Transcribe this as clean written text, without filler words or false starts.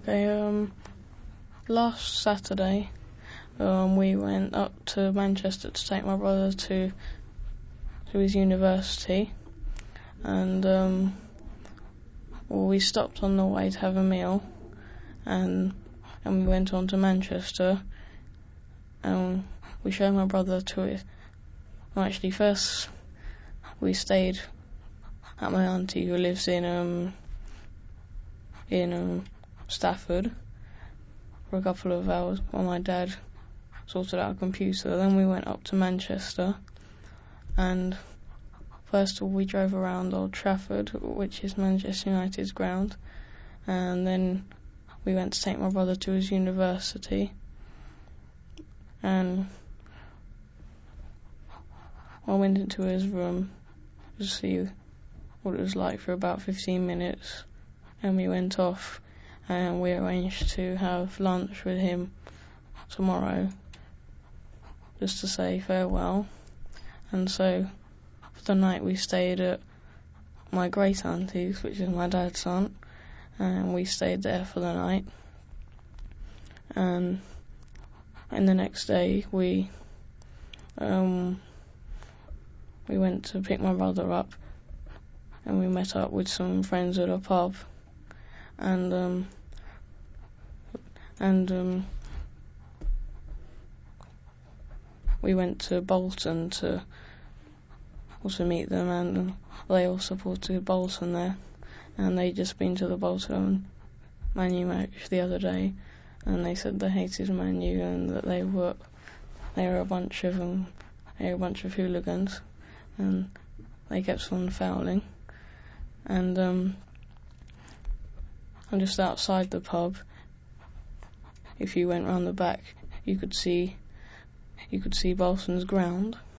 Okay, last Saturday, we went up to Manchester to take my brother to his university, and we stopped on the way to have a meal, and we went on to Manchester, and we showed my brother to it. Well, actually, first we stayed at my auntie who lives in Stafford for a couple of hours while my dad sorted out a computer. Then we went up to Manchester, and first of all we drove around Old Trafford, which is Manchester United's ground, and then we went to take my brother to his university, and I went into his room to see what it was like for about 15 minutes, and we went off and we arranged to have lunch with him tomorrow just to say farewell. And so for the night we stayed at my great auntie's, which is my dad's aunt, and we stayed there for the night. And the next day we went to pick my brother up, and we met up with some friends at a pub, and we went to Bolton to also meet them, and they all supported Bolton there, and they'd just been to the Bolton Man U match the other day, and they said they hated Man U and that they were a bunch of hooligans, and they kept on fouling. And just outside the pub, if you went round the back, you could see Bolton's ground.